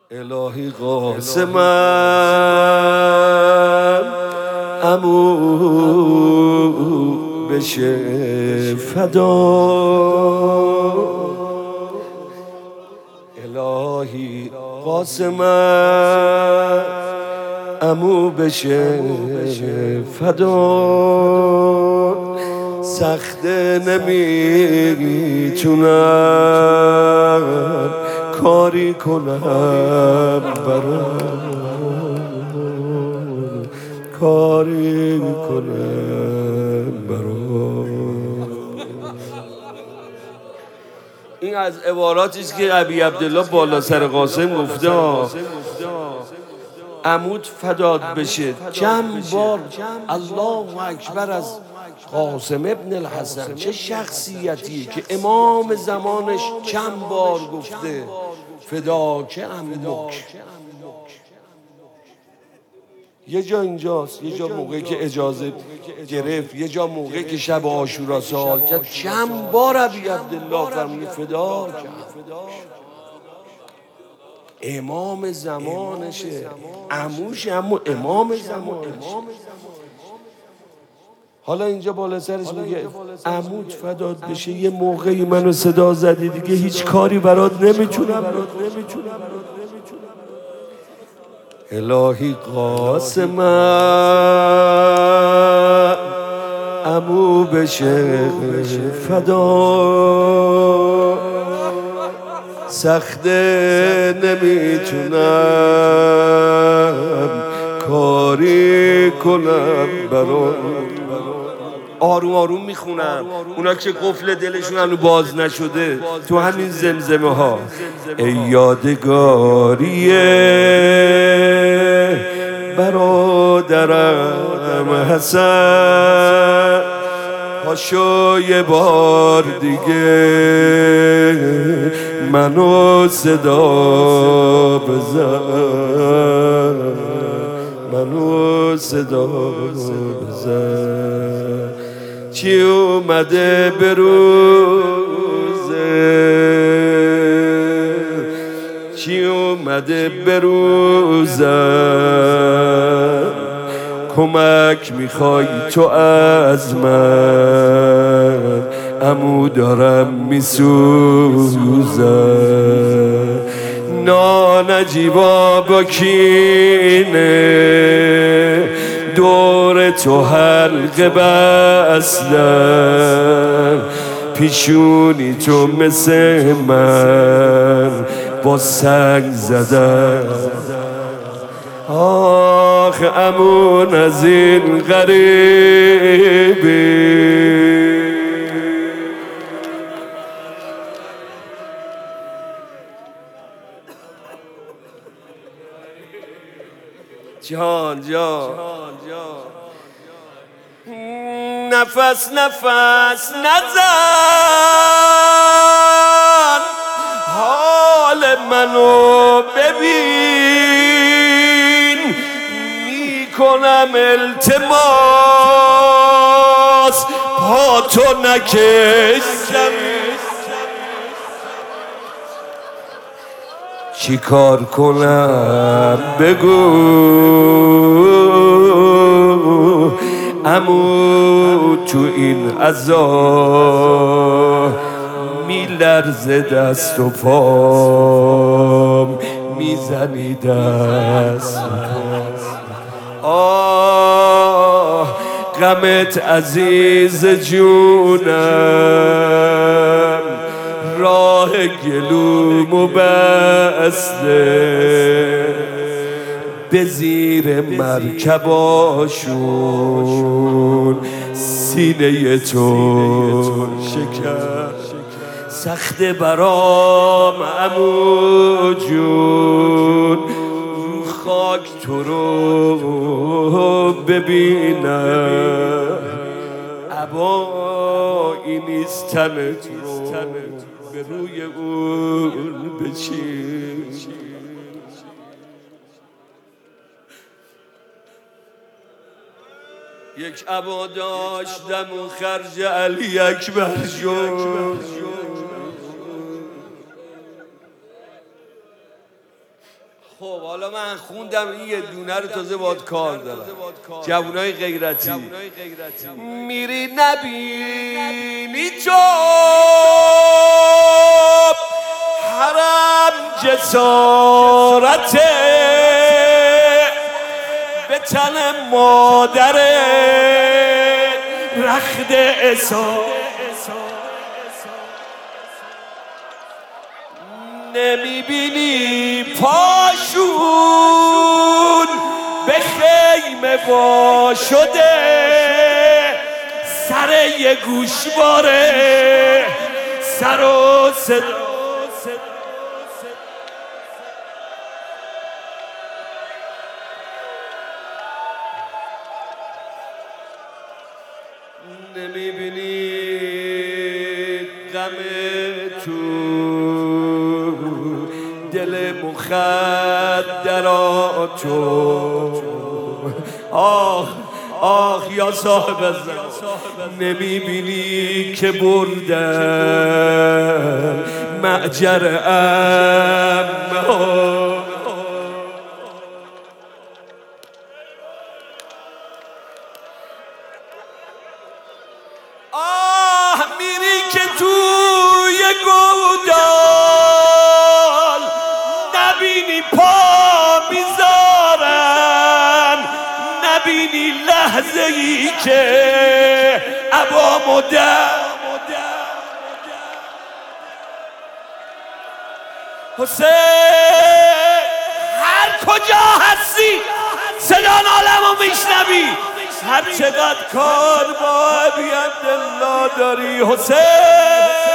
الهی قاسمم عمو بشه فدا، الهی قاسمم عمو بشه فدا، سخته نمیتونم کاری کنم برام، کاری کنم برام. این از عباراتی است که ابی عبدالله بالا سر قاسم گفته عمود فداد بشه. چند بار الله اکبر از قاسم ابن الحسن، چه شخصیتی که امام زمانش چند بار گفته فداک عمک. یه جا اینجاست، یه جا موقعی که اجازه گرفت، یه جا موقعی که شب عاشورا سوال کرد، چند بار ابی عبدالله فرمود فداک. امام زمانشه، عموش، اما امام زمانشه. حالا اینجا بالا سرش میگه عمود فداد بشه. یه موقعی منو صدا زدی دیگه هیچ کاری برات نمیتونم. الهی قاسمم عمو بشه فدا، سخته نمیتونم کاری کنم برام. آروم آروم میخونم. اونا که قفل دلشون هنو باز نشده تو همین زمزمه ها. ای یادگاری برادرم حسن، پاشو یه بار دیگه منو صدا بزن، منو صدا بزن. چی اومده به روزه، چی اومده به روزم، کمک میخوای تو از من، عمو دارم میسوزم. نانجیبا با کینه دور تو حلقه بستن، پیشونی تو مثل من با سنگ زدن. آخ امون از این غریبی، جان جان نفس نفس نزن، حال منو ببین، میکنم التماس پا تو نکشم. چی کار کنم بگو عمو، تو این عذاب میلرزه دست و پام، میزنی دست و پام. آه غمت عزیز جونم، راه گلومو بسته، به زیر مرکباشون سینه تو شکر. سخت برام عمو جون، رو خاک تو رو ببینم، عبایی نیست تنت رو به روی اون بچین. یک عبا داشتم و خرج علی اکبر شد، خب حالا من خوندم این یه دونه رو تازه باید کار دارم. جوانای غیرتی میری نبینی تو حرم جسارته به تن مادر رخت اسا نمیبینی پاشون به خیمه وا شده سر یه گوشواره سر و صدا نمیبینی غم تو دل مخدراتو آه آه یا صاحب الزمان نمیبینی که بردن معجر امه آه میری که توی گودال نبینی پا میذارن نبینی لحظه ای که ابا مدر حسین هر کجا هستی صدا عالمو میشنوی هر چقدر کار با عبیدالله داری حسین